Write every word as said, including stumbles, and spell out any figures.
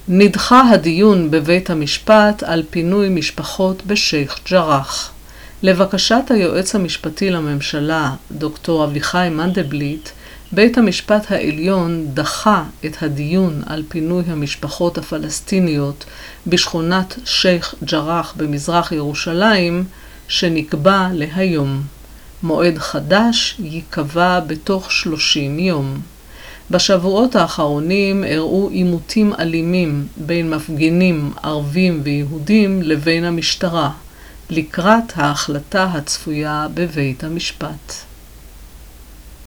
נדחה הדיון בבית המשפט על פינוי משפחות בשייח ג'ראח. לבקשת היועץ המשפטי לממשלה, דוקטור אביחי מנדלבליט, בית המשפט העליון דחה את הדיון על פינוי המשפחות הפלסטיניות בשכונת שייח ג'ראח במזרח ירושלים, שנקבע להיום. מועד חדש ייקבע בתוך שלושים יום. בשבועות האחרונים אירעו עימותים אלימים בין מפגינים ערבים ויהודים לבין המשטרה, לקראת ההחלטה הצפויה בבית המשפט.